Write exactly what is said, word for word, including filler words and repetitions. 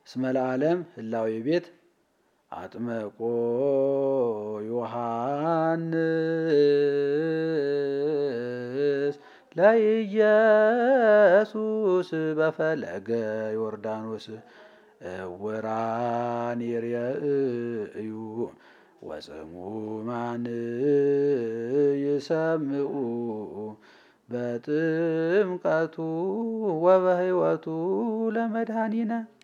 እስመ ለዓለም ህላዌ ቤት አጥመቆ ዮሐንስ ለኢየሱስ በፈለገ ዮርዳኖስ እውራን ይሬእዩ ወጽሙማን ይሰምዑ በጥምቀቱ ወበሕይወቱ ለመድኃኒነ